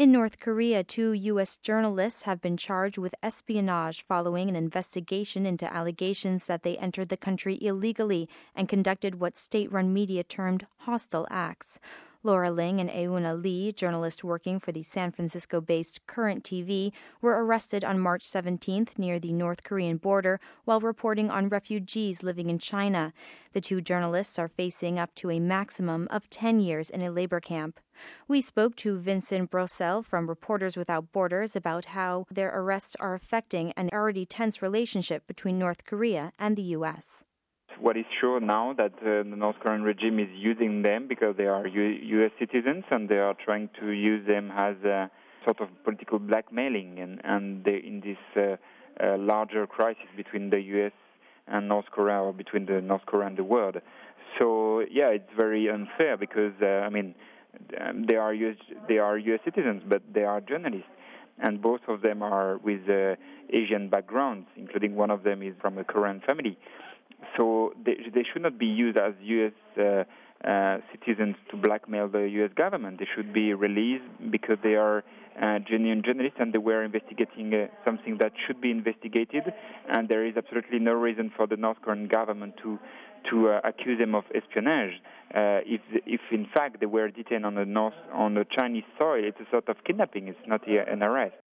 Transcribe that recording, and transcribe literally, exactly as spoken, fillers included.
In North Korea, two U S journalists have been charged with espionage following an investigation into allegations that they entered the country illegally and conducted what state-run media termed hostile acts. Laura Ling and Euna Lee, journalists working for the San Francisco-based Current T V, were arrested on March seventeenth near the North Korean border while reporting on refugees living in China. The two journalists are facing up to a maximum of ten years in a labor camp. We spoke to Vincent Brossel from Reporters Without Borders about how their arrests are affecting an already tense relationship between North Korea and the U S. What is sure now that uh, the North Korean regime is using them because they are U- U.S. citizens and they are trying to use them as a sort of political blackmailing and, and they, in this uh, uh, larger crisis between the U S and North Korea or between the North Korea and the world. So, yeah, it's very unfair because, uh, I mean, um, they are U S, they are U S citizens, but they are journalists. And both of them are with uh, Asian backgrounds, including one of them is from a Korean family. So they, they should not be used as U S uh, uh, citizens to blackmail the U S government. They should be released because they are uh, genuine journalists and they were investigating uh, something that should be investigated. And there is absolutely no reason for the North Korean government to to uh, accuse them of espionage. Uh, if if in fact they were detained on the North on the Chinese soil, it's a sort of kidnapping. It's not an arrest.